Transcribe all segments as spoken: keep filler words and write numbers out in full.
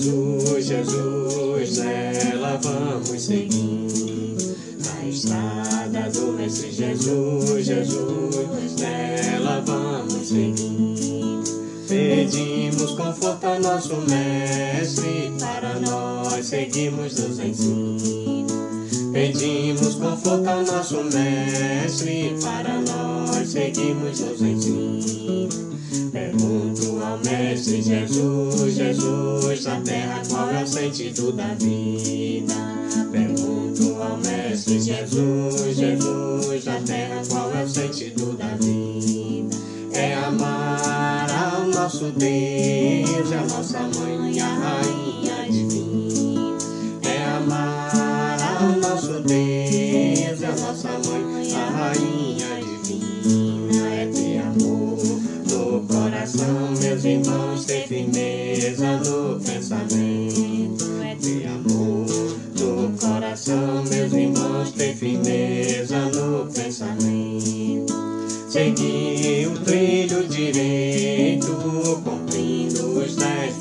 Jesus, Jesus, nela vamos seguir. Na estrada do Mestre Jesus, Jesus, nela vamos seguir. Pedimos conforto ao nosso Mestre, para nós seguirmos os ensinos. Pedimos conforto ao nosso Mestre, para nós seguirmos os ensinos. Pergunto ao Mestre Jesus, Jesus, na terra qual é o sentido da vida? Pergunto ao Mestre Jesus, Jesus, na terra qual é o sentido da vida? É amar ao nosso Deus, a nossa mãe, a rainha divina. É amar ao nosso Deus, a nossa mãe, a rainha divina. É ter amor no coração, meus irmãos, ter firmeza no pensamento. É ter amor no coração, meus irmãos, ter firmeza no pensamento. Seguir o trilho direito, cumprindo os dez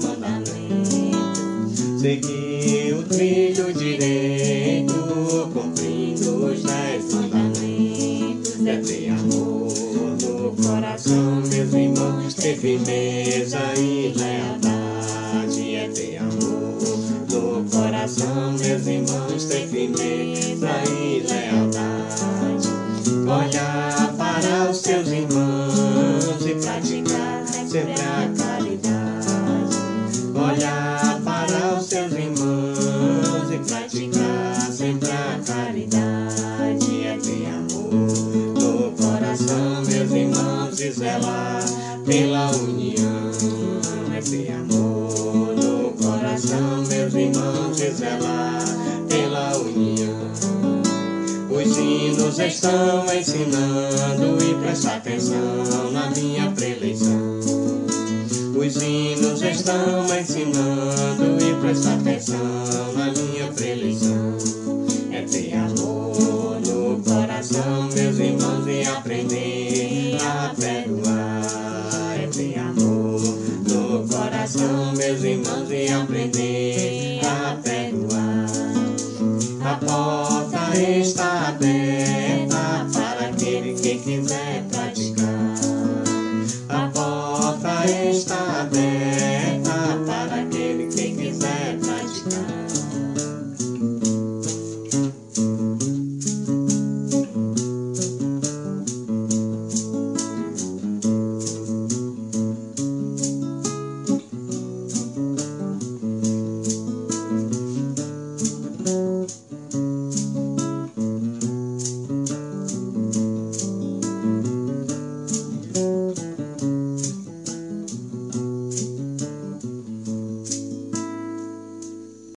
mandamentos. Seguir o trilho direito, cumprindo os dez mandamentos. É ter amor no coração, meus irmãos, ter firmeza e lealdade. É ter amor no coração, meus irmãos, ter firmeza e lealdade. Olhar para os seus irmãos e praticar sempre a caridade. Olhar para os seus irmãos e praticar sempre a caridade. É ter amor no coração, meus irmãos, e zelar pela união. É ter amor no coração, meus irmãos, e zelar pela união. Os hinos estão ensinando e presta atenção na minha preleição. Os hinos estão ensinando e presta atenção na minha preleição. É ter amor no coração, meus irmãos, e aprender a perdoar. É ter amor no coração, meus irmãos, e aprender a perdoar. A porta está aberta para aquele que quiser praticar. A porta está